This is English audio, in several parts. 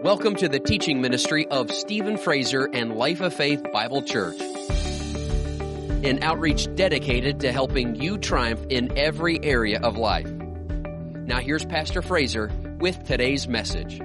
Welcome to the teaching ministry of Stephen Fraser and Life of Faith Bible Church, an outreach dedicated to helping you triumph in every area of life. Now here's Pastor Fraser with today's message.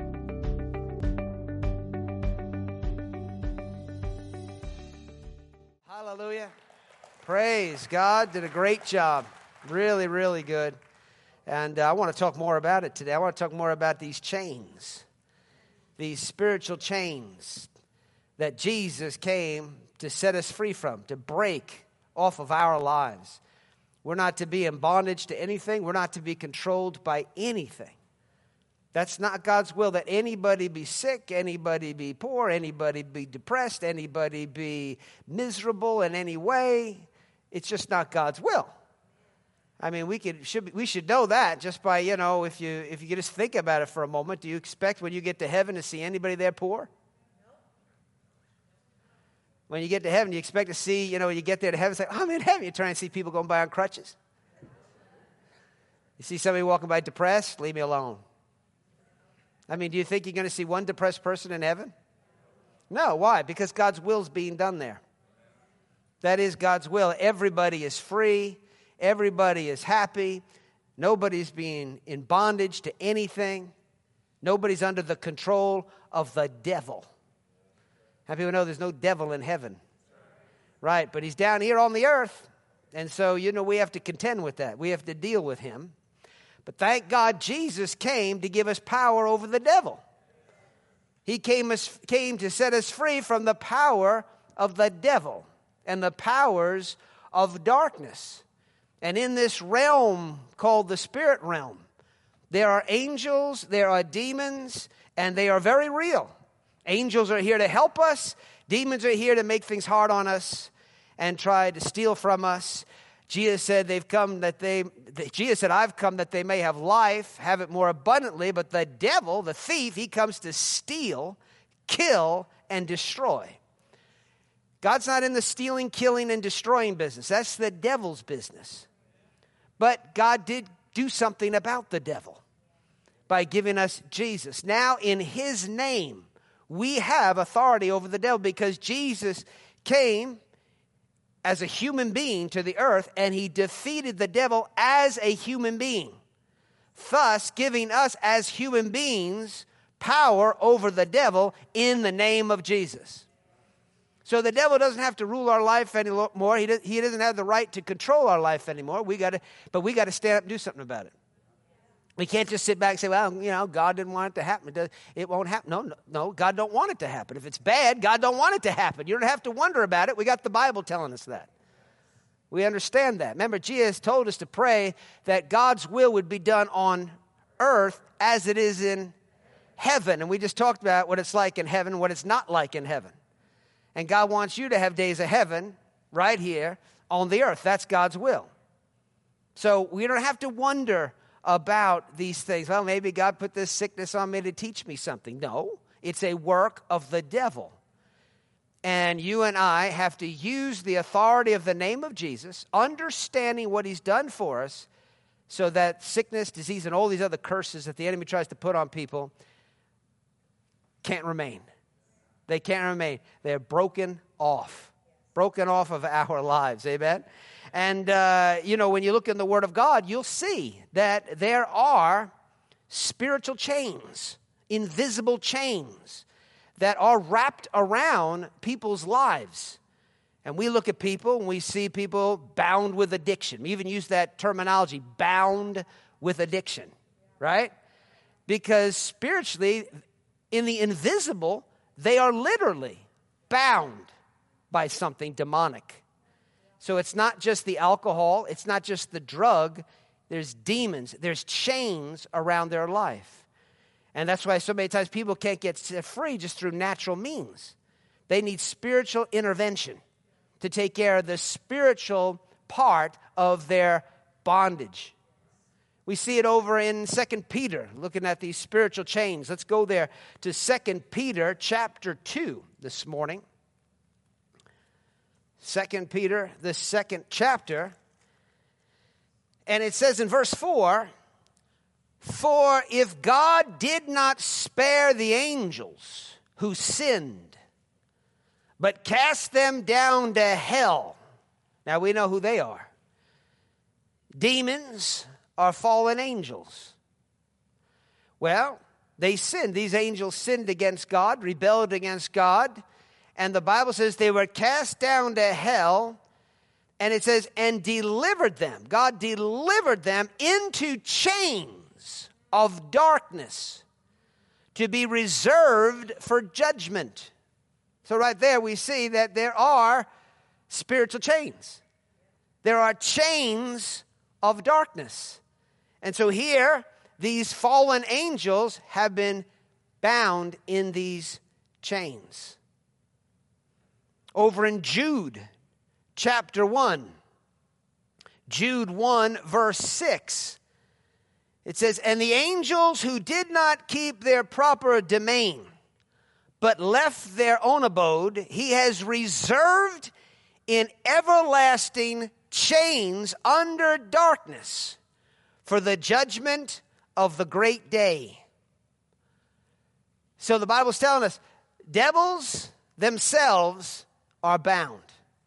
Hallelujah. Praise God. Did a great job. Really, really good. And I want to talk more about it today. I want to talk more about these chains. These spiritual chains that Jesus came to set us free from, to break off of our lives. We're not to be in bondage to anything. We're not to be controlled by anything. That's not God's will, that anybody be sick, anybody be poor, anybody be depressed, anybody be miserable in any way. It's just not God's will. I mean, we should know that just by, if you just think about it for a moment. Do you expect when you get to heaven to see anybody there poor? When you get to heaven, you expect to see, when you get there to heaven, say, I'm in heaven. You try and see people going by on crutches. You see somebody walking by depressed, leave me alone. I mean, do you think you're going to see one depressed person in heaven? No, why? Because God's will is being done there. That is God's will. Everybody is free. Everybody is happy. Nobody's being in bondage to anything. Nobody's under the control of the devil. How people know there's no devil in heaven? Right, but he's down here on the earth. And so, we have to contend with that. We have to deal with him. But thank God Jesus came to give us power over the devil. He came to set us free from the power of the devil and the powers of darkness. And in this realm called the spirit realm, there are angels, there are demons, and they are very real. Angels are here to help us. Demons are here to make things hard on us and try to steal from us. Jesus said, I've come that they may have life, have it more abundantly. But the devil, the thief, he comes to steal, kill, and destroy. God's not in the stealing, killing, and destroying business. That's the devil's business. But God did do something about the devil by giving us Jesus. Now, in his name, we have authority over the devil because Jesus came as a human being to the earth and he defeated the devil as a human being, thus giving us as human beings power over the devil in the name of Jesus. So the devil doesn't have to rule our life anymore. He doesn't have the right to control our life anymore. But we got to stand up and do something about it. We can't just sit back and say, well, God didn't want it to happen. It won't happen. No, God don't want it to happen. If it's bad, God don't want it to happen. You don't have to wonder about it. We got the Bible telling us that. We understand that. Remember, Jesus told us to pray that God's will would be done on earth as it is in heaven. And we just talked about what it's like in heaven and what it's not like in heaven. And God wants you to have days of heaven right here on the earth. That's God's will. So we don't have to wonder about these things. Well, maybe God put this sickness on me to teach me something. No, it's a work of the devil. And you and I have to use the authority of the name of Jesus, understanding what he's done for us, so that sickness, disease, and all these other curses that the enemy tries to put on people can't remain. They can't remain. They're broken off of our lives. Amen? And, when you look in the Word of God, you'll see that there are spiritual chains, invisible chains that are wrapped around people's lives. And we look at people and we see people bound with addiction. We even use that terminology, bound with addiction, right? Because spiritually, in the invisible, they are literally bound by something demonic. So it's not just the alcohol, it's not just the drug, there's demons, there's chains around their life. And that's why so many times people can't get free just through natural means. They need spiritual intervention to take care of the spiritual part of their bondage. We see it over in 2 Peter, looking at these spiritual chains. Let's go there to 2 Peter chapter 2 this morning. 2 Peter, the 2nd chapter. And it says in verse 4, For if God did not spare the angels who sinned, but cast them down to hell. Now we know who they are. Demons are fallen angels. Well, they sinned. These angels sinned against God, rebelled against God. And the Bible says they were cast down to hell. And it says, and delivered them. God delivered them into chains of darkness to be reserved for judgment. So right there we see that there are spiritual chains. There are chains of darkness. And so here, these fallen angels have been bound in these chains. Over in Jude, chapter 1, Jude 1, verse 6, it says, and the angels who did not keep their proper domain, but left their own abode, he has reserved in everlasting chains under darkness for the judgment of the great day. So the Bible's telling us, devils themselves are bound.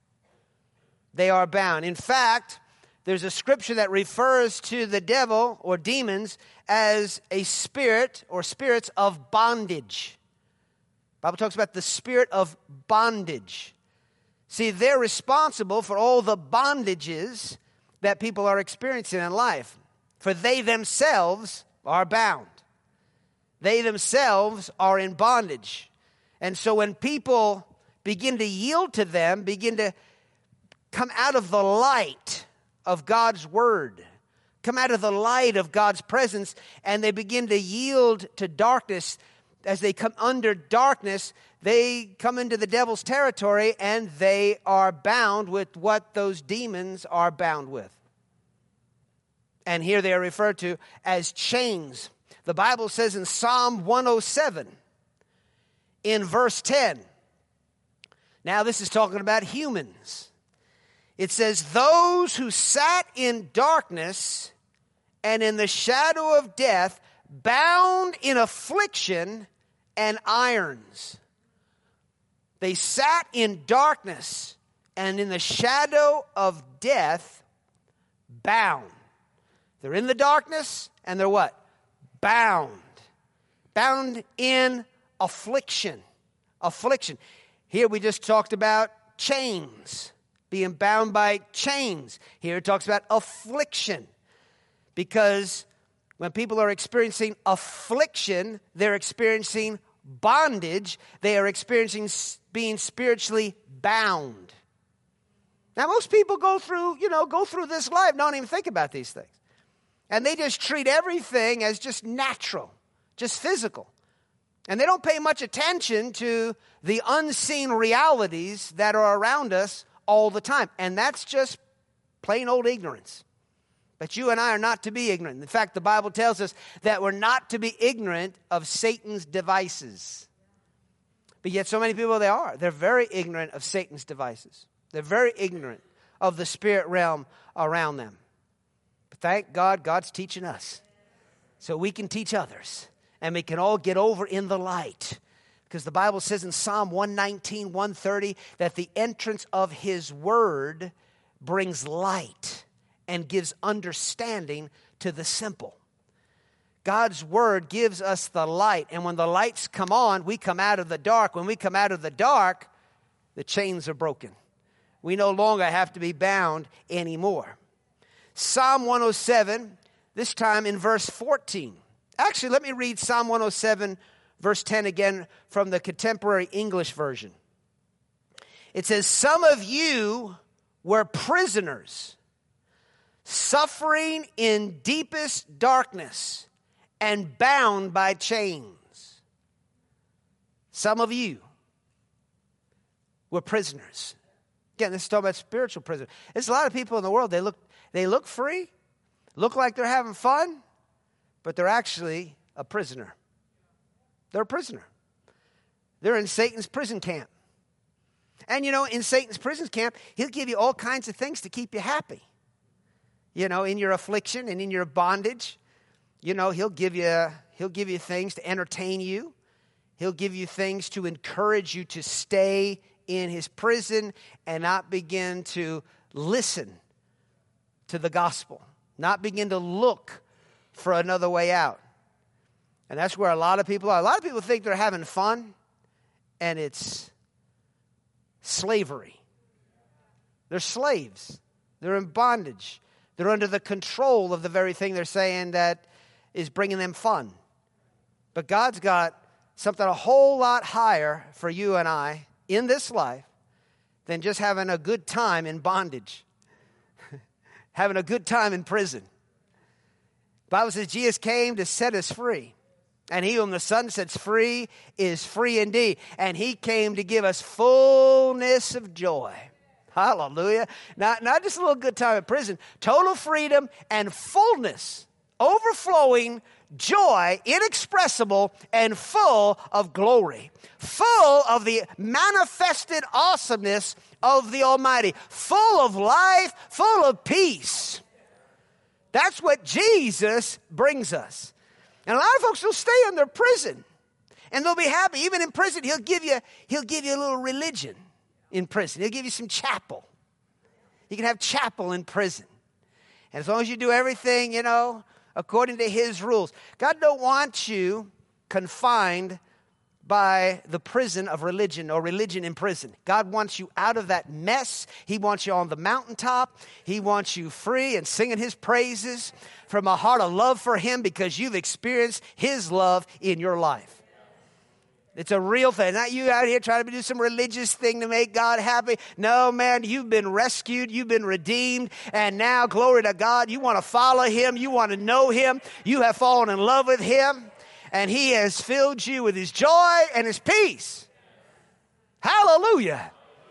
They are bound. In fact, there's a scripture that refers to the devil or demons as a spirit or spirits of bondage. The Bible talks about the spirit of bondage. See, they're responsible for all the bondages that people are experiencing in life. For they themselves are bound. They themselves are in bondage. And so when people begin to yield to them, begin to come out of the light of God's word, come out of the light of God's presence, and they begin to yield to darkness, as they come under darkness, they come into the devil's territory and they are bound with what those demons are bound with. And here they are referred to as chains. The Bible says in Psalm 107, in verse 10, now this is talking about humans. It says, those who sat in darkness and in the shadow of death, bound in affliction and irons. They sat in darkness and in the shadow of death, bound. They're in the darkness and they're what? Bound. Bound in affliction. Affliction. Here we just talked about chains. Being bound by chains. Here it talks about affliction. Because when people are experiencing affliction, they're experiencing bondage. They are experiencing being spiritually bound. Now, most people go through this life, don't even think about these things. And they just treat everything as just natural, just physical. And they don't pay much attention to the unseen realities that are around us all the time. And that's just plain old ignorance. But you and I are not to be ignorant. In fact, the Bible tells us that we're not to be ignorant of Satan's devices. But yet so many people, they are. They're very ignorant of Satan's devices. They're very ignorant of the spirit realm around them. But thank God, God's teaching us. So we can teach others. And we can all get over in the light. Because the Bible says in Psalm 119, 130, that the entrance of his word brings light and gives understanding to the simple. God's word gives us the light. And when the lights come on, we come out of the dark. When we come out of the dark, the chains are broken. We no longer have to be bound anymore. Psalm 107, this time in verse 14. Actually, let me read Psalm 107, verse 10 again from the Contemporary English Version. It says, some of you were prisoners, suffering in deepest darkness and bound by chains. Some of you were prisoners. Again, this is talking about spiritual prisoners. There's a lot of people in the world, they look free, look like they're having fun, but they're actually a prisoner. They're a prisoner. They're in Satan's prison camp. And in Satan's prison camp, he'll give you all kinds of things to keep you happy. In your affliction and in your bondage. You know, he'll give you things to entertain you. He'll give you things to encourage you to stay in his prison and not begin to listen to the gospel, not begin to look for another way out. And that's where a lot of people are. A lot of people think they're having fun, and it's slavery. They're slaves. They're in bondage. They're under the control of the very thing they're saying that is bringing them fun. But God's got something a whole lot higher for you and I in this life than just having a good time in bondage, having a good time in prison. The Bible says Jesus came to set us free. And he whom the Son sets free is free indeed. And he came to give us fullness of joy. Hallelujah. Not just a little good time in prison. Total freedom and fullness. Overflowing joy, inexpressible and full of glory. Full of the manifested awesomeness of the Almighty. Full of life, full of peace. That's what Jesus brings us. And a lot of folks will stay in their prison. And they'll be happy. Even in prison, he'll give you a little religion in prison. He'll give you some chapel. You can have chapel in prison. And as long as you do everything, according to his rules. God don't want you confined by the prison of religion or religion in prison. God wants you out of that mess. He wants you on the mountaintop. He wants you free and singing his praises from a heart of love for him because you've experienced his love in your life. It's a real thing. Not you out here trying to do some religious thing to make God happy. No, man, you've been rescued. You've been redeemed. And now, glory to God, you want to follow him. You want to know him. You have fallen in love with him. And he has filled you with his joy and his peace. Hallelujah.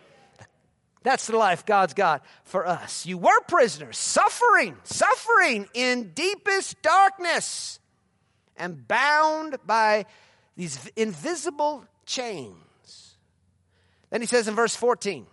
That's the life God's got for us. You were prisoners, suffering in deepest darkness and bound by these invisible chains. Then he says in verse 14,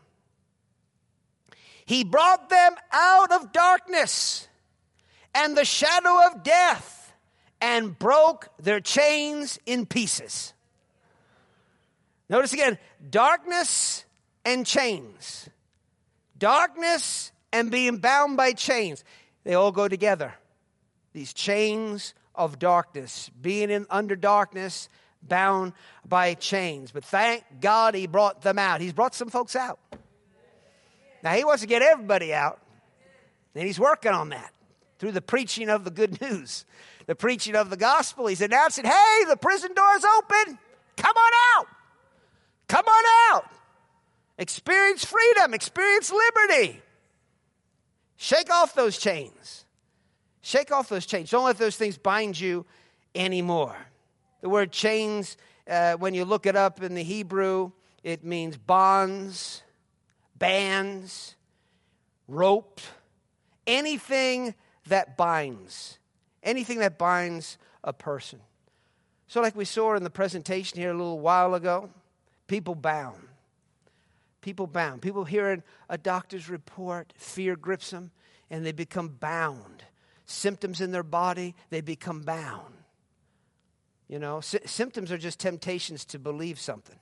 he brought them out of darkness and the shadow of death and broke their chains in pieces. Notice again, darkness and chains. Darkness and being bound by chains. They all go together. These chains of darkness, being under darkness, bound by chains. But thank God he brought them out. He's brought some folks out. Now he wants to get everybody out. And he's working on that through the preaching of the good news. The preaching of the gospel. He's announcing, hey, the prison door's open. Come on out. Come on out. Experience freedom. Experience liberty. Shake off those chains. Shake off those chains. Don't let those things bind you anymore. The word chains, when you look it up in the Hebrew, it means bonds, bands, rope, anything that binds. Anything that binds a person. So like we saw in the presentation here a little while ago, people bound. People bound. People hearing a doctor's report, fear grips them, and they become bound. Symptoms in their body, they become bound. Symptoms are just temptations to believe something.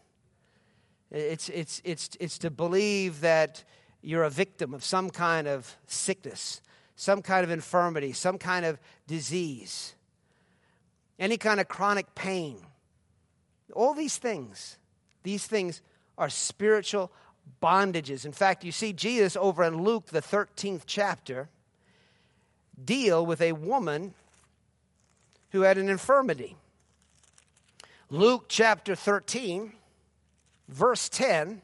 It's to believe that you're a victim of some kind of sickness, some kind of infirmity, some kind of disease, any kind of chronic pain. All these things are spiritual bondages. In fact, you see Jesus over in Luke, the 13th chapter, deal with a woman who had an infirmity. Luke chapter 13, verse 10.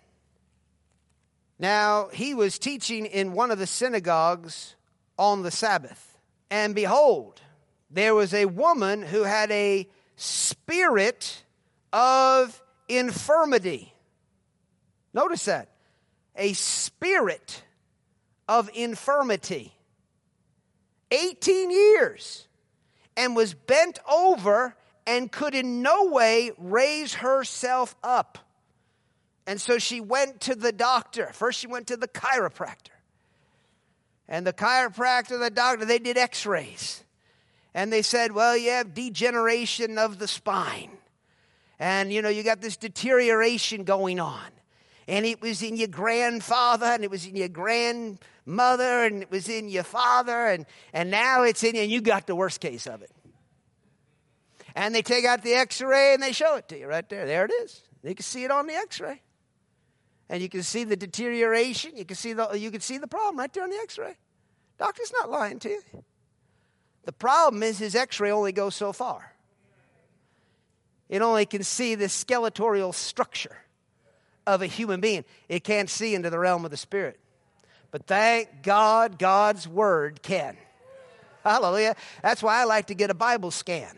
Now, he was teaching in one of the synagogues on the Sabbath. And behold, there was a woman who had a spirit of infirmity. Notice that. A spirit of infirmity. 18 years. And was bent over and could in no way raise herself up. And so she went to the doctor. First she went to the chiropractor. And the chiropractor, the doctor, they did x-rays. And they said, well, you have degeneration of the spine. And, you got this deterioration going on. And it was in your grandfather, and it was in your grandmother, and it was in your father, and now it's in you, and you got the worst case of it. And they take out the x-ray, and they show it to you right there. There it is. You can see it on the x-ray. And you can see the deterioration. You can see the problem right there on the x-ray. Doctor's not lying to you. The problem is his x-ray only goes so far. It only can see the skeletal structure of a human being. It can't see into the realm of the spirit. But thank God, God's word can. Hallelujah. That's why I like to get a Bible scan.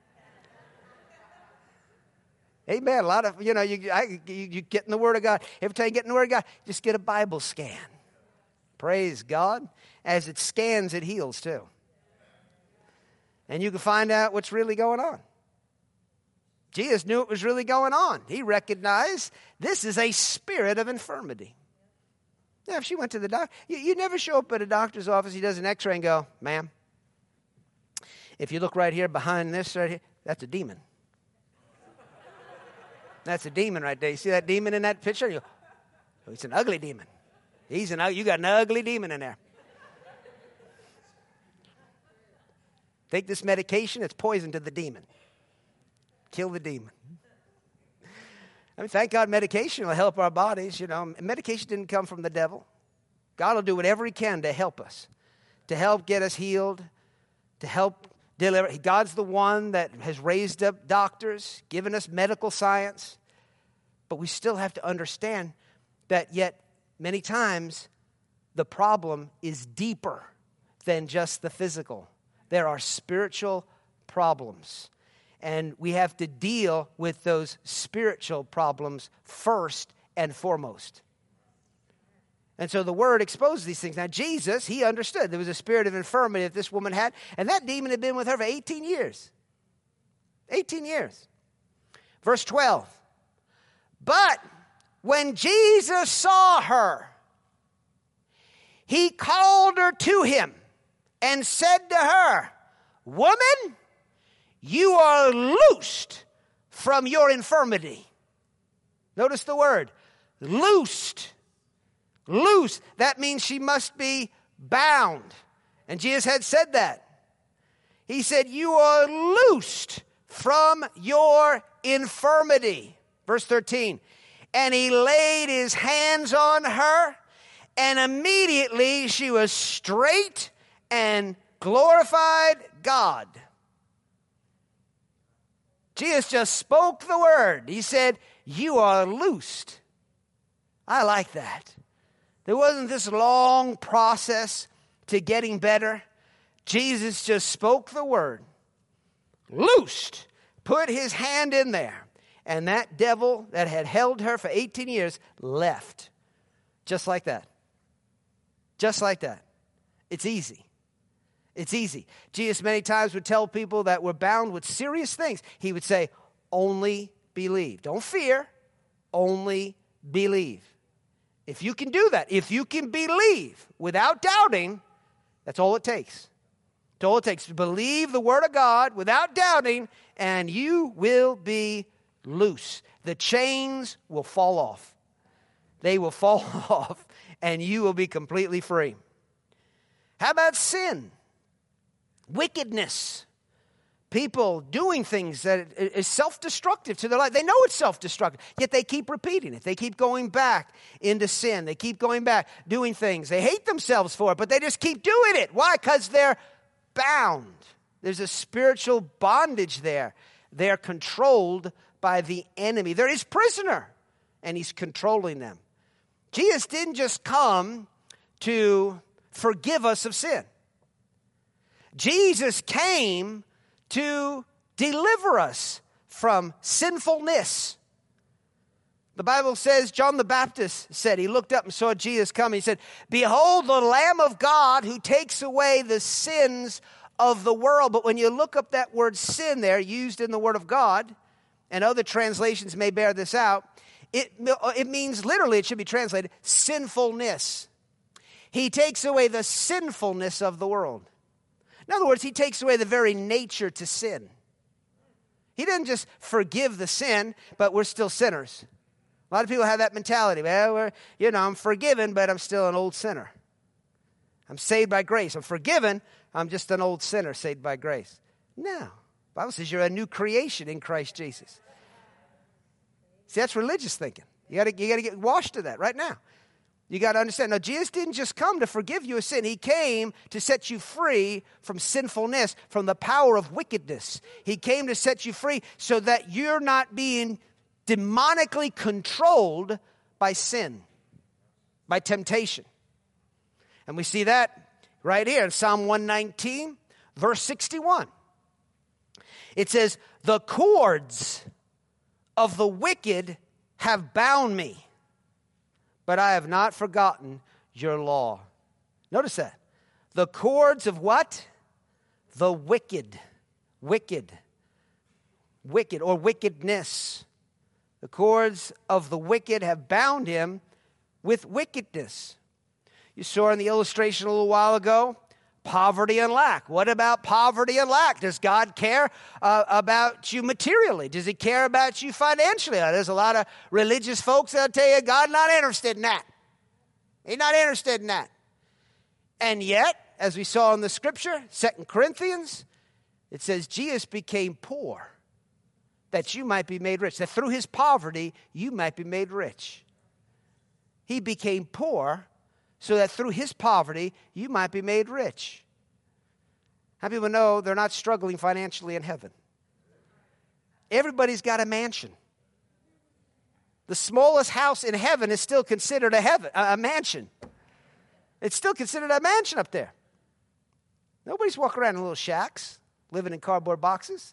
Amen. A lot of, you get in the Word of God. Every time you get in the Word of God, just get a Bible scan. Praise God. As it scans, it heals too. And you can find out what's really going on. Jesus knew it was really going on. He recognized this is a spirit of infirmity. Now, if she went to the doctor, you never show up at a doctor's office, he does an x-ray and go, ma'am, if you look right here behind this right here, that's a demon. That's a demon right there. You see that demon in that picture? You go, oh, it's an ugly demon. You got an ugly demon in there. Take this medication, it's poison to the demon. Kill the demon. I mean, thank God medication will help our bodies. Medication didn't come from the devil. God will do whatever he can to help us, to help get us healed, to help deliver. God's the one that has raised up doctors, given us medical science. But we still have to understand that yet many times the problem is deeper than just the physical. There are spiritual problems. And we have to deal with those spiritual problems first and foremost. And so the word exposes these things. Now, Jesus, he understood there was a spirit of infirmity that this woman had, and that demon had been with her for 18 years. 18 years. Verse 12. But when Jesus saw her, he called her to him and said to her, woman, you are loosed from your infirmity. Notice the word, loosed. Loose. That means she must be bound. And Jesus had said that. He said, you are loosed from your infirmity. Verse 13. And he laid his hands on her, and immediately she was straight and glorified God. Jesus just spoke the word. He said, you are loosed. I like that. There wasn't this long process to getting better. Jesus just spoke the word. Loosed. Put his hand in there. And that devil that had held her for 18 years left. Just like that. Just like that. It's easy. It's easy. Jesus many times would tell people that were bound with serious things. He would say, only believe. Don't fear, only believe. If you can do that, if you can believe without doubting, that's all it takes. That's all it takes. Believe the word of God without doubting, and you will be loose. The chains will fall off. They will fall off, and you will be completely free. How about sin? Wickedness. People doing things that is self-destructive to their life. They know it's self-destructive, yet they keep repeating it. They keep going back into sin. They keep going back, doing things. They hate themselves for it, but they just keep doing it. Why? Because they're bound. There's a spiritual bondage there. They're controlled by the enemy. They're his prisoner, and he's controlling them. Jesus didn't just come to forgive us of sin. Jesus came to deliver us from sinfulness. The Bible says, John the Baptist said, he looked up and saw Jesus come. He said, behold the Lamb of God who takes away the sins of the world. But when you look up that word sin there, used in the Word of God, and other translations may bear this out, it means literally, it should be translated, sinfulness. He takes away the sinfulness of the world. In other words, he takes away the very nature to sin. He didn't just forgive the sin, but we're still sinners. A lot of people have that mentality. Well, I'm forgiven, but I'm still an old sinner. I'm saved by grace. I'm forgiven. I'm just an old sinner saved by grace. No. The Bible says you're a new creation in Christ Jesus. See, that's religious thinking. You got to get washed of that right now. You got to understand. Now, Jesus didn't just come to forgive you of sin. He came to set you free from sinfulness, from the power of wickedness. He came to set you free so that you're not being demonically controlled by sin, by temptation. And we see that right here in Psalm 119, verse 61. It says, the cords of the wicked have bound me, but I have not forgotten your law. Notice that. The cords of what? The wicked. Wicked or wickedness. The cords of the wicked have bound him with wickedness. You saw in the illustration a little while ago, poverty and lack. What about poverty and lack? Does God care about you materially? Does he care about you financially? There's a lot of religious folks that'll tell you God's not interested in that. He's not interested in that. And yet, as we saw in the scripture, 2 Corinthians, it says Jesus became poor that you might be made rich. That through his poverty, you might be made rich. He became poor so that through his poverty, you might be made rich. How many people know they're not struggling financially in heaven? Everybody's got a mansion. The smallest house in heaven is still considered a mansion. It's still considered a mansion up there. Nobody's walking around in little shacks, living in cardboard boxes.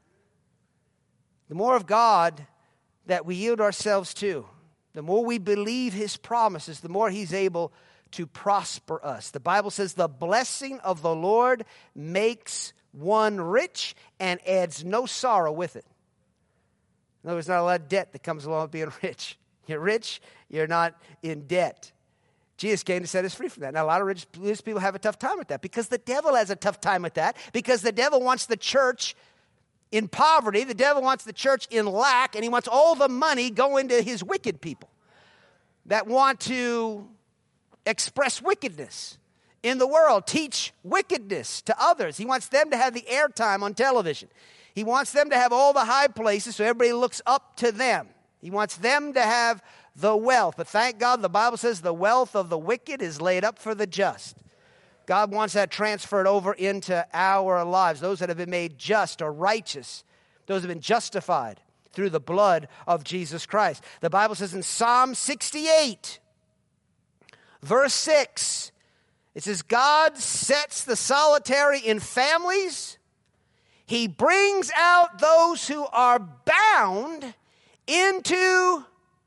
The more of God that we yield ourselves to, the more we believe his promises, the more he's able to prosper us. The Bible says the blessing of the Lord makes one rich and adds no sorrow with it. In other words, not a lot of debt that comes along with being rich. You're rich, you're not in debt. Jesus came to set us free from that. Now, a lot of religious people have a tough time with that because the devil has a tough time with that because the devil wants the church in poverty. The devil wants the church in lack, and he wants all the money going to his wicked people that want to express wickedness in the world, teach wickedness to others. He wants them to have the airtime on television. He wants them to have all the high places so everybody looks up to them. He wants them to have the wealth. But thank God the Bible says the wealth of the wicked is laid up for the just. God wants that transferred over into our lives. Those that have been made just or righteous, those have been justified through the blood of Jesus Christ. The Bible says in Psalm 68, verse 6, it says, God sets the solitary in families. He brings out those who are bound into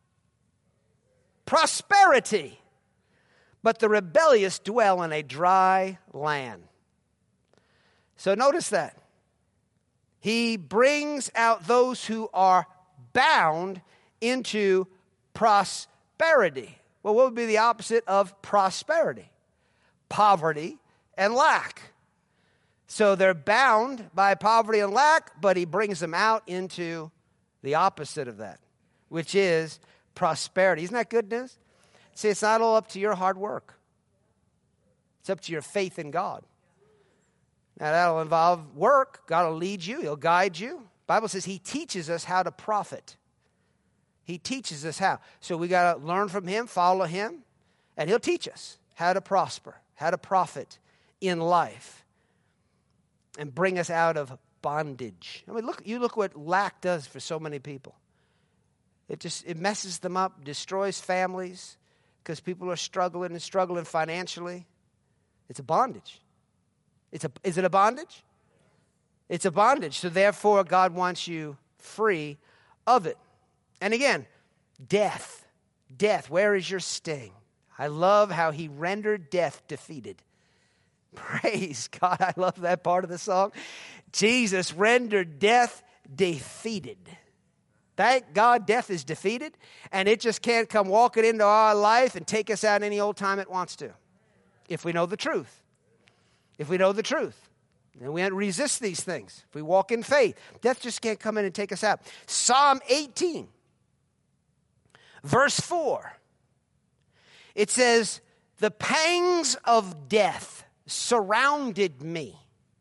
prosperity, but the rebellious dwell in a dry land. So notice that. He brings out those who are bound into prosperity. Well, what would be the opposite of prosperity? Poverty and lack. So they're bound by poverty and lack, but he brings them out into the opposite of that, which is prosperity. Isn't that good news? See, it's not all up to your hard work. It's up to your faith in God. Now, that'll involve work. God will lead you. He'll guide you. The Bible says he teaches us how to profit. He teaches us how. So we got to learn from him, follow him, and he'll teach us how to prosper, how to profit in life, and bring us out of bondage. I mean, look what lack does for so many people. It messes them up, destroys families, because people are struggling financially. It's a bondage. Is it a bondage? It's a bondage. So therefore, God wants you free of it. And again, death. Death, where is your sting? I love how he rendered death defeated. Praise God. I love that part of the song. Jesus rendered death defeated. Thank God death is defeated, and it just can't come walking into our life and take us out any old time it wants to. If we know the truth. If we know the truth. And we resist these things. If we walk in faith, death just can't come in and take us out. Psalm 18, verse 4. It says, the pangs of death surrounded me.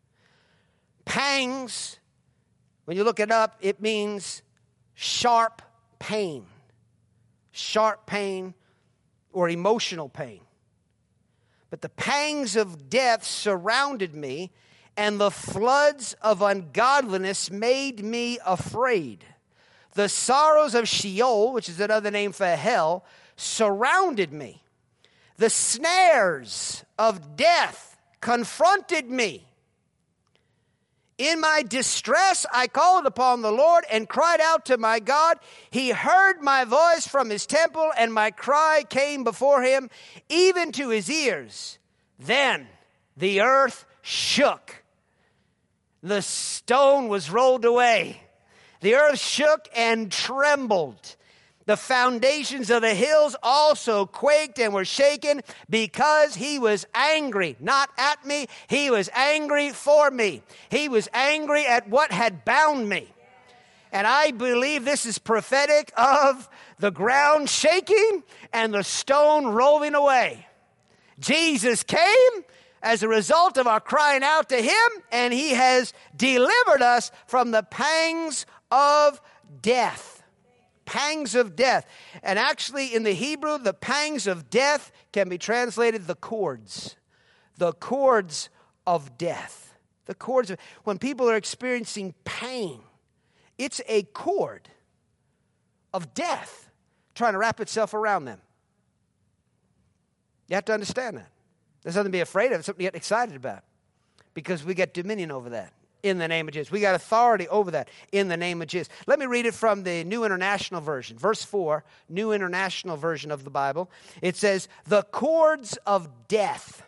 Pangs, when you look it up, it means sharp pain. Sharp pain or emotional pain. But the pangs of death surrounded me, and the floods of ungodliness made me afraid. The sorrows of Sheol, which is another name for hell, surrounded me. The snares of death confronted me. In my distress, I called upon the Lord and cried out to my God. He heard my voice from his temple, and my cry came before him, even to his ears. Then the earth shook. The stone was rolled away. The earth shook and trembled. The foundations of the hills also quaked and were shaken, because he was angry, not at me. He was angry for me. He was angry at what had bound me. And I believe this is prophetic of the ground shaking and the stone rolling away. Jesus came as a result of our crying out to him, and he has delivered us from the pangs of death. Pangs of death. And actually in the Hebrew, the pangs of death can be translated the cords. The cords of death. The cords of, when people are experiencing pain, it's a cord of death trying to wrap itself around them. You have to understand that. There's nothing to be afraid of. It's something to get excited about, because we get dominion over that in the name of Jesus. We got authority over that in the name of Jesus. Let me read it from the New International Version. Verse 4, New International Version of the Bible. It says, the cords of death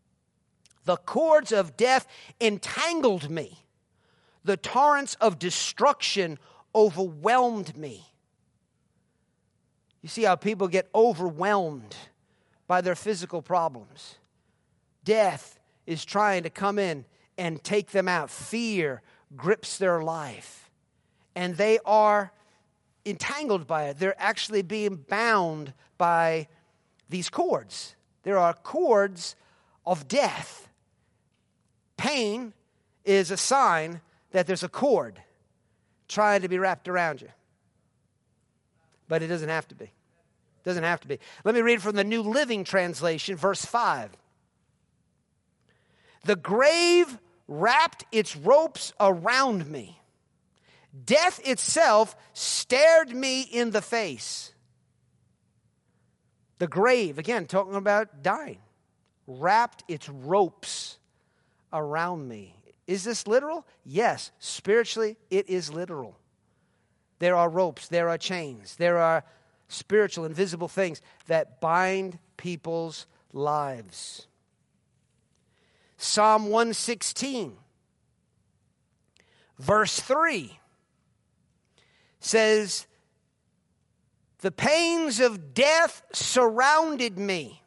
entangled me. The torrents of destruction overwhelmed me. You see how people get overwhelmed by their physical problems. Death is trying to come in and take them out. Fear grips their life, and they are entangled by it. They're actually being bound by these cords. There are cords of death. Pain is a sign that there's a cord trying to be wrapped around you. But it doesn't have to be. It doesn't have to be. Let me read from the New Living Translation, verse 5. The grave wrapped its ropes around me. Death itself stared me in the face. The grave, again, talking about dying, wrapped its ropes around me. Is this literal? Yes. Spiritually, it is literal. There are ropes, there are chains, there are spiritual, invisible things that bind people's lives. Psalm 116, verse 3 says, the pains of death surrounded me.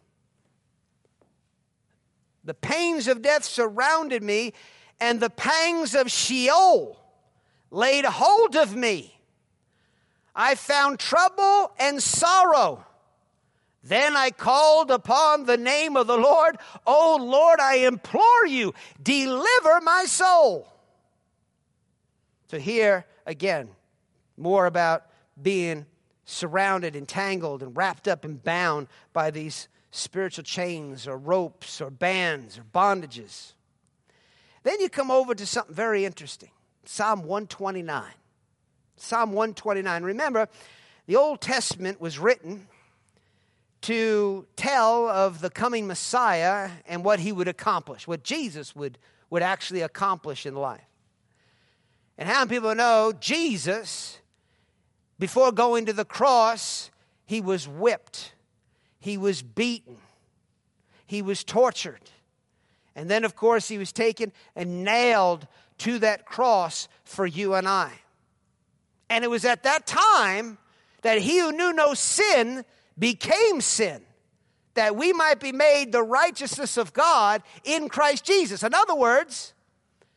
The pains of death surrounded me, and the pangs of Sheol laid hold of me. I found trouble and sorrow. Then I called upon the name of the Lord. O Lord, I implore you, deliver my soul. So here, again, more about being surrounded, entangled, and wrapped up and bound by these spiritual chains or ropes or bands or bondages. Then you come over to something very interesting. Psalm 129. Psalm 129. Remember, the Old Testament was written to tell of the coming Messiah and what he would accomplish, what Jesus would actually accomplish in life. And how many people know Jesus, before going to the cross, he was whipped, he was beaten, he was tortured. And then, of course, he was taken and nailed to that cross for you and I. And it was at that time that he who knew no sin became sin, that we might be made the righteousness of God in Christ Jesus. In other words,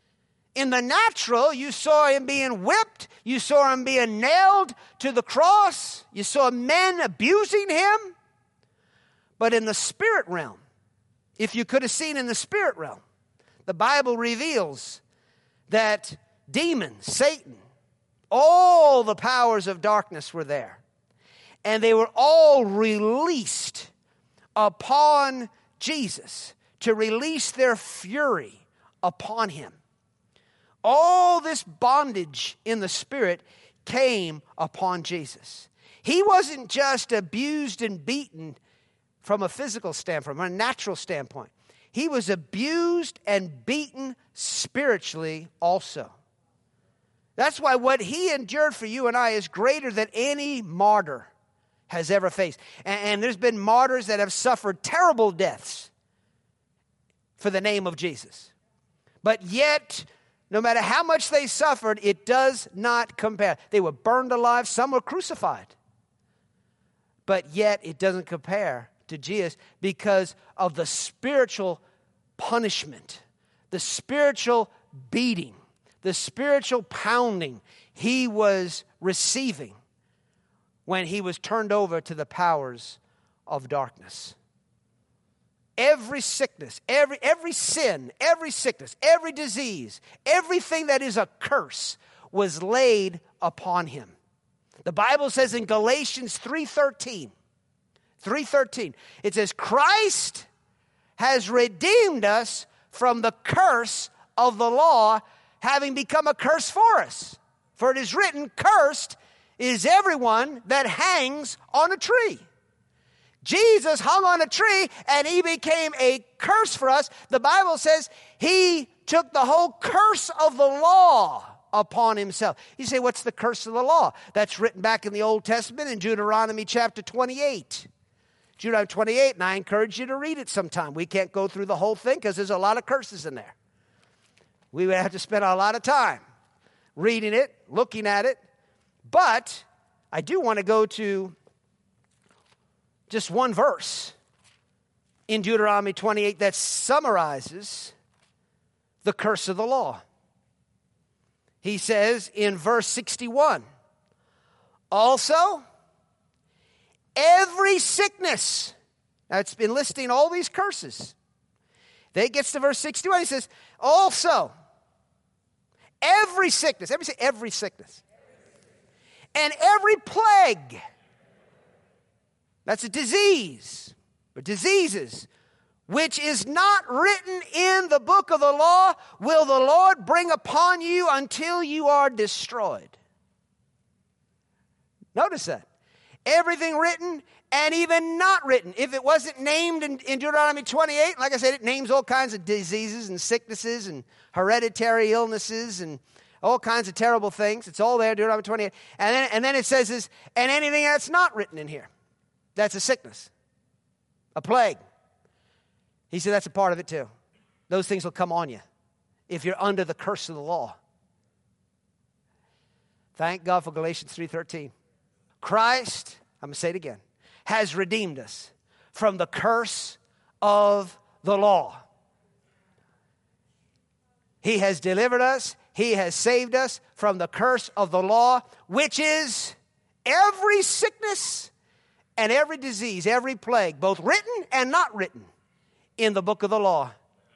In the natural, you saw him being whipped. You saw him being nailed to the cross. You saw men abusing him. But in the spirit realm, if you could have seen in the spirit realm, the Bible reveals that demons, Satan, all the powers of darkness were there. And they were all released upon Jesus to release their fury upon him. All this bondage in the spirit came upon Jesus. He wasn't just abused and beaten from a physical standpoint, from a natural standpoint. He was abused and beaten spiritually also. That's why what he endured for you and I is greater than any martyr has ever faced. And there's been martyrs that have suffered terrible deaths for the name of Jesus. But yet, no matter how much they suffered, it does not compare. They were burned alive. Some were crucified. But yet, it doesn't compare to Jesus because of the spiritual punishment, the spiritual beating, the spiritual pounding he was receiving when he was turned over to the powers of darkness. Every sickness, every sin, every sickness, every disease, everything that is a curse was laid upon him. The Bible says in Galatians 3:13, it says, Christ has redeemed us from the curse of the law, having become a curse for us. For it is written, cursed is everyone that hangs on a tree. Jesus hung on a tree and he became a curse for us. The Bible says he took the whole curse of the law upon himself. You say, what's the curse of the law? That's written back in the Old Testament in Deuteronomy chapter 28. Deuteronomy 28, and I encourage you to read it sometime. We can't go through the whole thing because there's a lot of curses in there. We would have to spend a lot of time reading it, looking at it. But I do want to go to just one verse in Deuteronomy 28 that summarizes the curse of the law. He says in verse 61, also, every sickness. Now it's been listing all these curses. Then it gets to verse 61. He says, also, every sickness. Everybody say every sickness. And every plague. That's a disease or diseases, which is not written in the book of the law, will the Lord bring upon you until you are destroyed. Notice that. Everything written and even not written. If it wasn't named in Deuteronomy 28, like I said, it names all kinds of diseases and sicknesses and hereditary illnesses and all kinds of terrible things. It's all there, Deuteronomy 28. And then it says this, and anything that's not written in here. That's a sickness, a plague. He said that's a part of it too. Those things will come on you if you're under the curse of the law. Thank God for Galatians 3:13. Christ, I'm going to say it again, has redeemed us from the curse of the law. He has delivered us. He has saved us from the curse of the law, which is every sickness and every disease, every plague, both written and not written in the book of the law.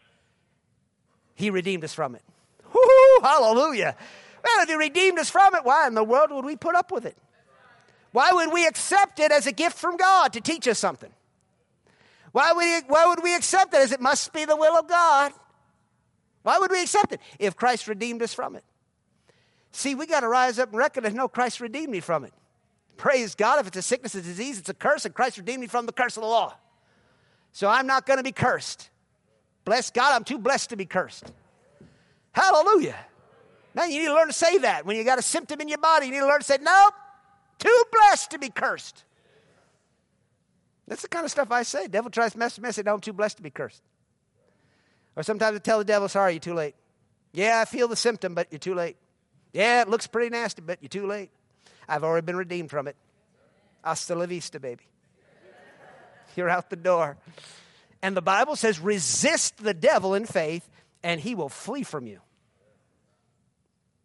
He redeemed us from it. Woo-hoo, hallelujah. Well, if he redeemed us from it, why in the world would we put up with it? Why would we accept it as a gift from God to teach us something? Why would we accept it as it must be the will of God? Why would we accept it if Christ redeemed us from it? See, we got to rise up and recognize, no, Christ redeemed me from it. Praise God. If it's a sickness, a disease, it's a curse, and Christ redeemed me from the curse of the law. So I'm not going to be cursed. Bless God, I'm too blessed to be cursed. Hallelujah. Now you need to learn to say that. When you got a symptom in your body, you need to learn to say, nope, too blessed to be cursed. That's the kind of stuff I say. The devil tries to mess with me. I say, no, I'm too blessed to be cursed. Or sometimes I tell the devil, sorry, you're too late. Yeah, I feel the symptom, but you're too late. Yeah, it looks pretty nasty, but you're too late. I've already been redeemed from it. Hasta la vista, baby. You're out the door. And the Bible says, resist the devil in faith, and he will flee from you.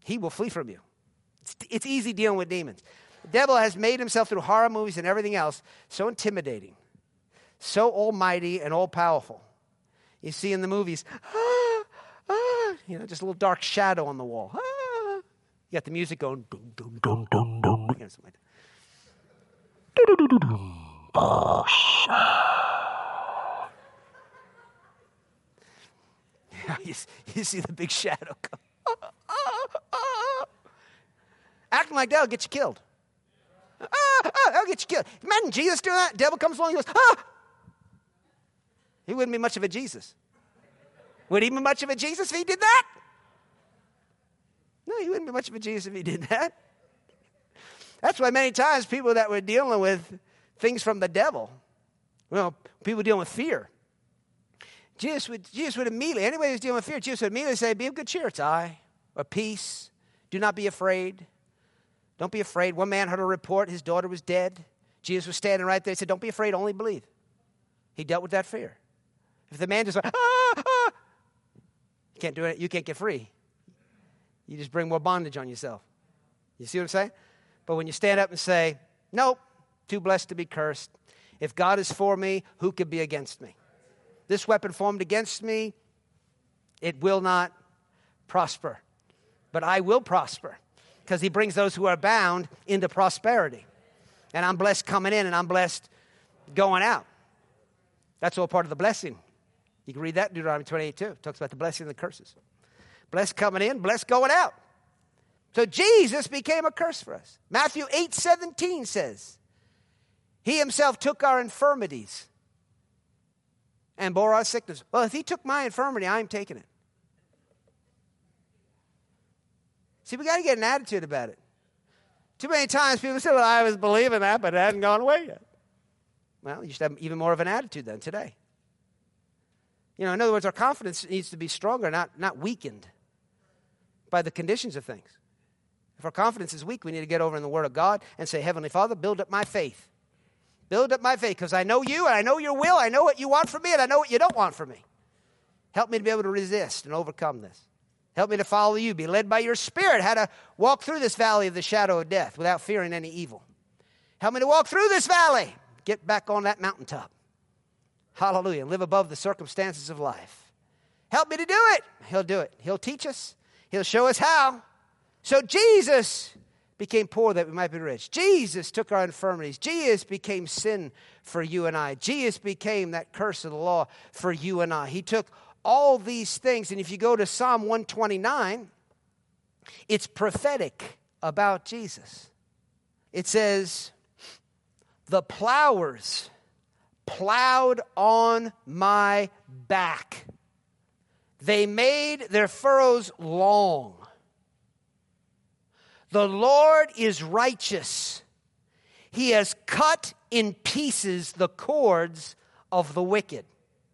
he will flee from you. It's easy dealing with demons. The devil has made himself through horror movies and everything else so intimidating, so almighty and all-powerful. You see in the movies, just a little dark shadow on the wall. You got the music going, dum, dum, dum, dum, dum. Something like that. You see the big shadow come. Acting like that'll get you killed. That'll get you killed. Imagine Jesus doing that. Devil comes along and goes, He wouldn't be much of a Jesus. Would he be much of a Jesus if he did that? No, he wouldn't be much of a Jesus if he did that. That's why many times people that were dealing with things from the devil, people dealing with fear, Jesus would immediately, anybody who's dealing with fear, Jesus would immediately say, be of good cheer, it's I, or peace, do not be afraid. Don't be afraid. One man heard a report, his daughter was dead. Jesus was standing right there. He said, don't be afraid, only believe. He dealt with that fear. If the man just went, you can't do it, you can't get free. You just bring more bondage on yourself. You see what I'm saying? But when you stand up and say, nope, too blessed to be cursed. If God is for me, who could be against me? This weapon formed against me, it will not prosper. But I will prosper because he brings those who are bound into prosperity. And I'm blessed coming in and I'm blessed going out. That's all part of the blessing. You can read that in Deuteronomy 28 too. It talks about the blessing and the curses. Blessed coming in, blessed going out. So Jesus became a curse for us. Matthew 8:17 says, he himself took our infirmities and bore our sickness. Well, if he took my infirmity, I'm taking it. See, we got to get an attitude about it. Too many times people say, well, I was believing that, but it hasn't gone away yet. Well, you should have even more of an attitude than today. In other words, our confidence needs to be stronger, not weakened by the conditions of things. If our confidence is weak, we need to get over in the Word of God and say, Heavenly Father, build up my faith. Build up my faith because I know you and I know your will. I know what you want from me and I know what you don't want from me. Help me to be able to resist and overcome this. Help me to follow you, be led by your Spirit, how to walk through this valley of the shadow of death without fearing any evil. Help me to walk through this valley, get back on that mountaintop. Hallelujah. Live above the circumstances of life. Help me to do it. He'll do it. He'll teach us. He'll show us how. So Jesus became poor that we might be rich. Jesus took our infirmities. Jesus became sin for you and I. Jesus became that curse of the law for you and I. He took all these things. And if you go to Psalm 129, it's prophetic about Jesus. It says, the plowers plowed on my back. They made their furrows long. The Lord is righteous. He has cut in pieces the cords of the wicked.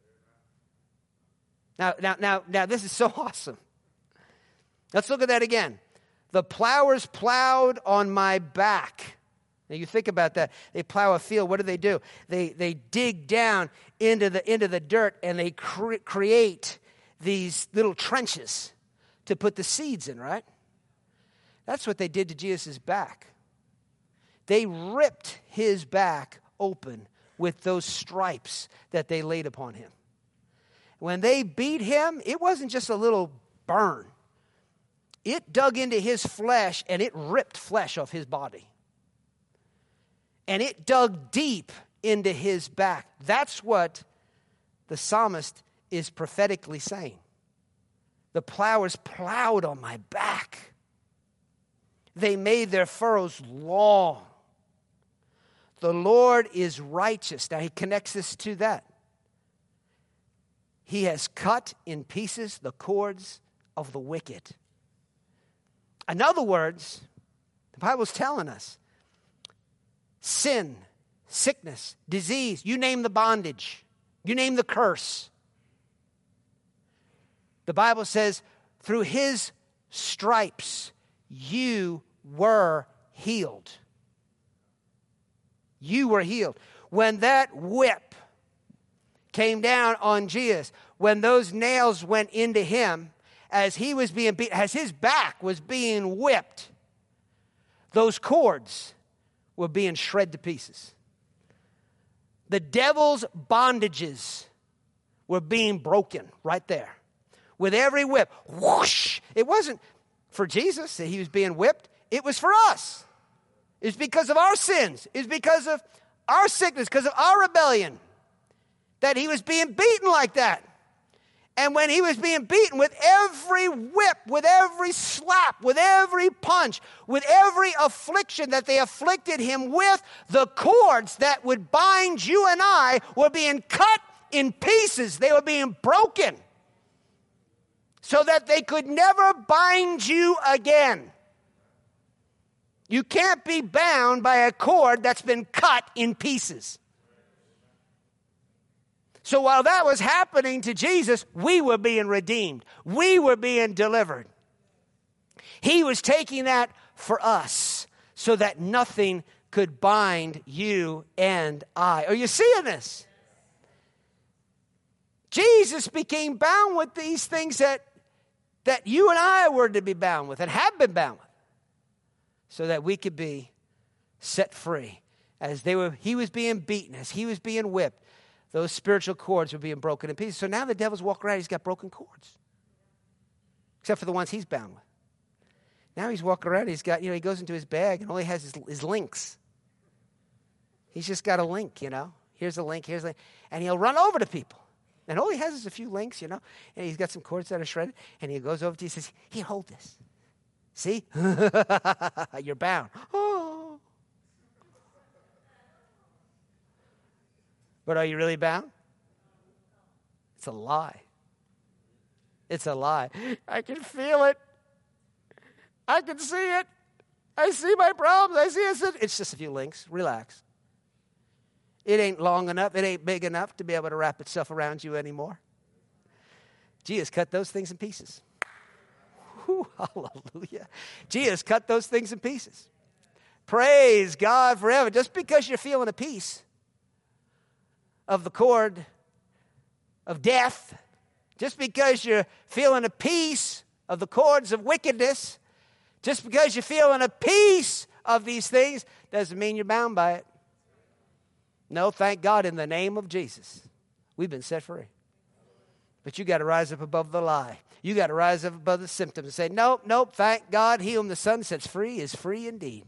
Now, this is so awesome. Let's look at that again. The plowers plowed on my back. Now you think about that. They plow a field. What do? They dig down into the dirt and they create these little trenches to put the seeds in, right? That's what they did to Jesus' back. They ripped his back open with those stripes that they laid upon him. When they beat him, it wasn't just a little burn. It dug into his flesh and it ripped flesh off his body. And it dug deep into his back. That's what the psalmist is prophetically saying. The plowers plowed on my back. They made their furrows long. The Lord is righteous. Now he connects this to that. He has cut in pieces the cords of the wicked. In other words, the Bible's telling us, sin, sickness, disease, you name the bondage, you name the curse. The Bible says, through his stripes, you were healed. You were healed. When that whip came down on Jesus, when those nails went into him as he was being beat, as his back was being whipped, those cords were being shred to pieces. The devil's bondages were being broken right there. With every whip, whoosh. It wasn't for Jesus that he was being whipped. It was for us. It's because of our sins. It's because of our sickness, because of our rebellion, that he was being beaten like that. And when he was being beaten, with every whip, with every slap, with every punch, with every affliction that they afflicted him with, the cords that would bind you and I were being cut in pieces. They were being broken so that they could never bind you again. You can't be bound by a cord that's been cut in pieces. So while that was happening to Jesus, we were being redeemed. We were being delivered. He was taking that for us so that nothing could bind you and I. Are you seeing this? Jesus became bound with these things that you and I were to be bound with and have been bound with, so that we could be set free. As he was being beaten, as he was being whipped, those spiritual cords were being broken in pieces. So now the devil's walking around, he's got broken cords. Except for the ones he's bound with. Now he's walking around, he's got, he goes into his bag and only has his links. He's just got a link, Here's a link, here's a link. And he'll run over to people. And all he has is a few links, And he's got some cords that are shredded. And he goes over to you and says, here, hold this. See? You're bound. Oh. But are you really bound? It's a lie. It's a lie. I can feel it. I can see it. I see my problems. I see it. It's just a few links. Relax. It ain't long enough. It ain't big enough to be able to wrap itself around you anymore. Jesus cut those things in pieces. Whew, hallelujah. Jesus cut those things in pieces. Praise God forever. Just because you're feeling a piece of the cord of death, just because you're feeling a piece of the cords of wickedness, just because you're feeling a piece of these things, doesn't mean you're bound by it. No, thank God, in the name of Jesus, we've been set free. But you got to rise up above the lie. You got to rise up above the symptoms and say, nope, thank God, he whom the Son sets free is free indeed.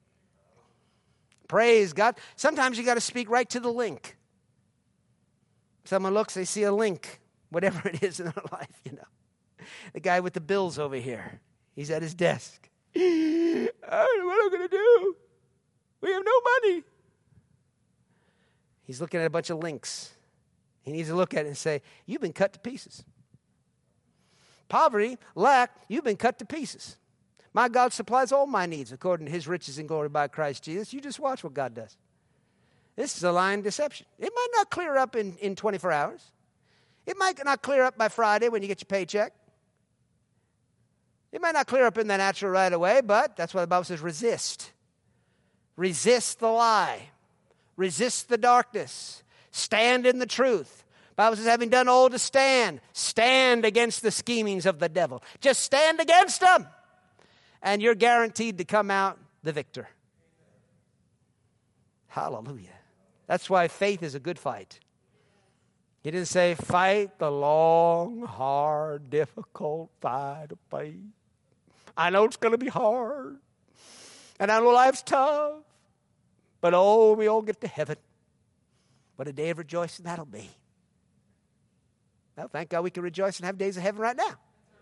Praise God. Sometimes you got to speak right to the link. Someone looks, they see a link, whatever it is in their life, The guy with the bills over here, he's at his desk. I don't know what I'm going to do. We have no money. He's looking at a bunch of links. He needs to look at it and say, you've been cut to pieces. Poverty, lack, you've been cut to pieces. My God supplies all my needs according to his riches and glory by Christ Jesus. You just watch what God does. This is a lying deception. It might not clear up in 24 hours. It might not clear up by Friday when you get your paycheck. It might not clear up in the natural right away, but that's why the Bible says resist. Resist the lie. Resist the darkness. Stand in the truth. The Bible says, having done all to stand, stand against the schemings of the devil. Just stand against them, and you're guaranteed to come out the victor. Hallelujah. That's why faith is a good fight. He didn't say, fight the long, hard, difficult fight of faith. I know it's going to be hard, and I know life's tough, but we all get to heaven. What a day of rejoicing that'll be. Well, thank God we can rejoice and have days of heaven right now.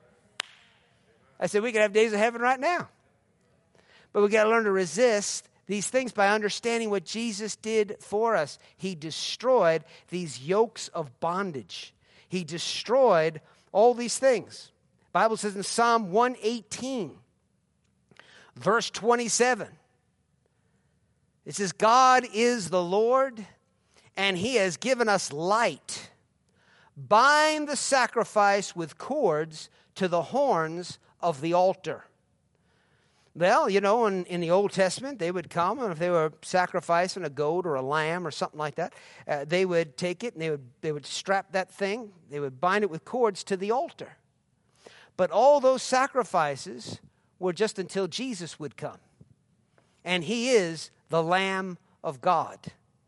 I said we can have days of heaven right now. But we got to learn to resist these things by understanding what Jesus did for us. He destroyed these yokes of bondage. He destroyed all these things. The Bible says in Psalm 118, verse 27, it says, God is the Lord, and he has given us light. Bind the sacrifice with cords to the horns of the altar. Well, in the Old Testament, they would come, and if they were sacrificing a goat or a lamb or something like that, they would take it and they would strap that thing, they would bind it with cords to the altar. But all those sacrifices were just until Jesus would come. And he is the Lamb of God.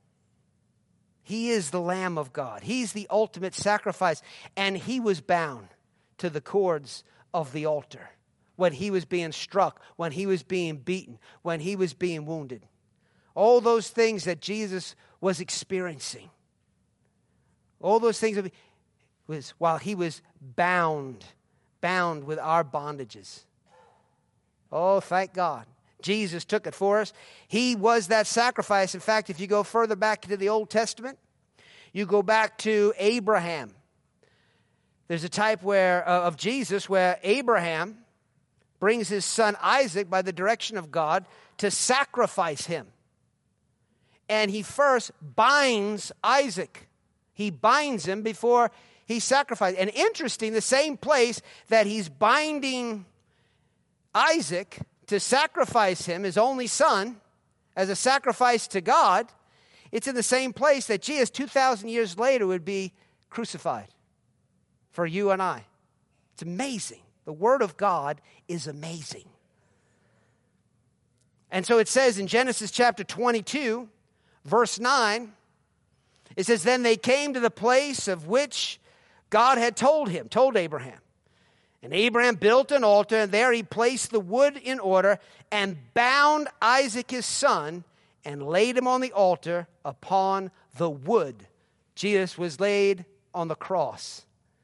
He is the Lamb of God. He's the ultimate sacrifice. And he was bound to the cords of the altar when he was being struck, when he was being beaten, when he was being wounded. All those things that Jesus was experiencing. All those things was while he was bound with our bondages. Oh, thank God. Jesus took it for us. He was that sacrifice. In fact, if you go further back into the Old Testament, you go back to Abraham. There's a type of Jesus where Abraham brings his son Isaac by the direction of God to sacrifice him. And he first binds Isaac. He binds him before he sacrifices. And interesting, the same place that he's binding Isaac to sacrifice him, his only son, as a sacrifice to God, it's in the same place that Jesus, 2,000 years later, would be crucified for you and I. It's amazing. The Word of God is amazing. And so it says in Genesis chapter 22, verse 9, it says, then they came to the place of which God had told Abraham. And Abraham built an altar, and there he placed the wood in order, and bound Isaac his son, and laid him on the altar upon the wood. Jesus was laid on the cross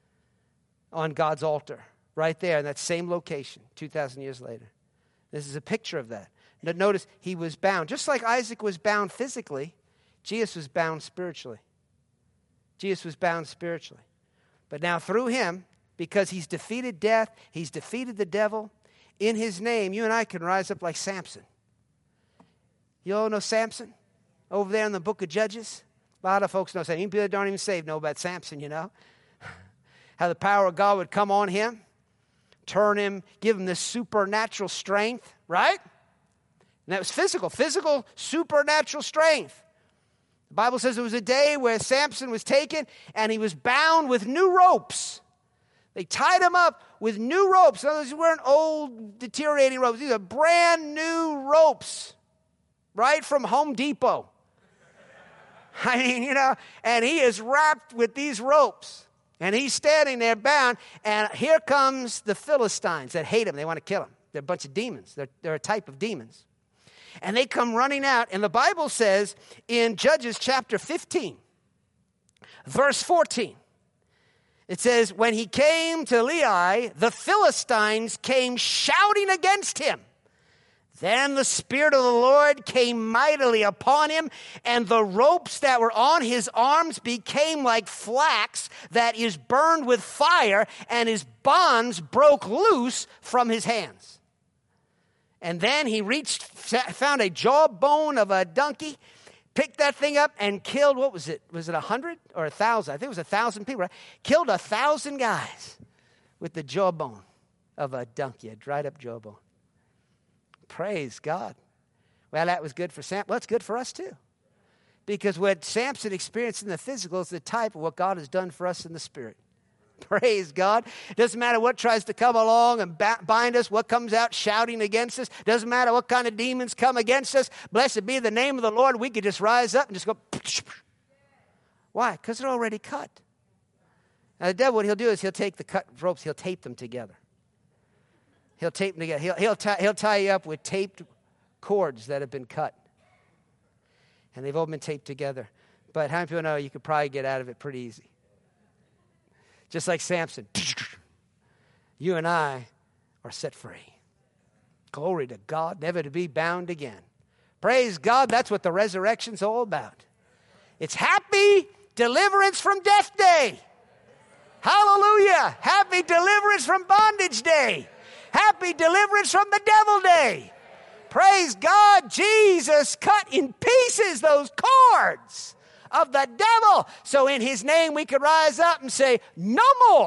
on God's altar, right there in that same location, 2,000 years later. This is a picture of that. Notice he was bound. Just like Isaac was bound physically, Jesus was bound spiritually. Jesus was bound spiritually. But now through him, because he's defeated death, he's defeated the devil, in his name, you and I can rise up like Samson. You all know Samson? Over there in the book of Judges? A lot of folks know Samson. Even people that don't even saved know about Samson, you know. How the power of God would come on him, turn him, give him this supernatural strength, right? And that was physical, supernatural strength. The Bible says there was a day where Samson was taken and he was bound with new ropes. They tied him up with new ropes. In other words, these weren't old, deteriorating ropes. These are brand new ropes, right from Home Depot. I mean, you know, and he is wrapped with these ropes. And he's standing there bound, and here comes the Philistines that hate him. They want to kill him. They're a bunch of demons. They're a type of demons. And they come running out, and the Bible says in Judges chapter 15, verse 14, it says, when he came to Lehi, the Philistines came shouting against him. Then the Spirit of the Lord came mightily upon him, and the ropes that were on his arms became like flax that is burned with fire, and his bonds broke loose from his hands. And then he found a jawbone of a donkey, picked that thing up and killed, what was it? Was it 100 or 1,000? I think it was 1,000 people, right? Killed 1,000 guys with the jawbone of a donkey, a dried up jawbone. Praise God. Well, that was good for Samson. Well, it's good for us too. Because what Samson experienced in the physical is the type of what God has done for us in the spirit. Praise God. It doesn't matter what tries to come along and bind us, what comes out shouting against us. Doesn't matter what kind of demons come against us. Blessed be the name of the Lord. We could just rise up and just go. Why? Because they're already cut. Now, the devil, what he'll do is he'll take the cut ropes, he'll tape them together. He'll tape them together. He'll tie you up with taped cords that have been cut. And they've all been taped together. But how many people know you could probably get out of it pretty easy? Just like Samson. You and I are set free. Glory to God, never to be bound again. Praise God, that's what the resurrection's all about. It's happy deliverance from death day. Hallelujah. Happy deliverance from bondage day. Happy deliverance from the devil day. Praise God, Jesus cut in pieces those cords of the devil. So in his name we could rise up and say, no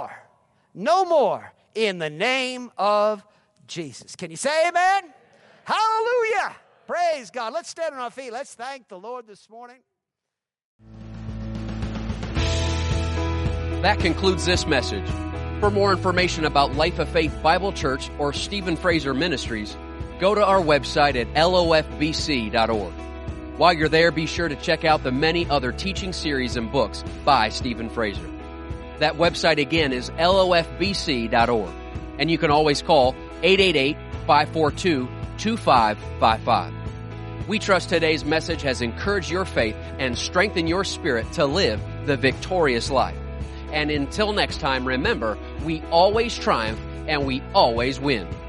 more in the name of Jesus. Can you say amen? Hallelujah. Praise God. Let's stand on our feet. Let's thank the Lord this morning. That concludes this message. For more information about Life of Faith Bible Church or Stephen Fraser Ministries, go to our website at lofbc.org. While you're there, be sure to check out the many other teaching series and books by Stephen Fraser. That website again is lofbc.org, and you can always call 888-542-2555. We trust today's message has encouraged your faith and strengthened your spirit to live the victorious life. And until next time, remember, we always triumph and we always win.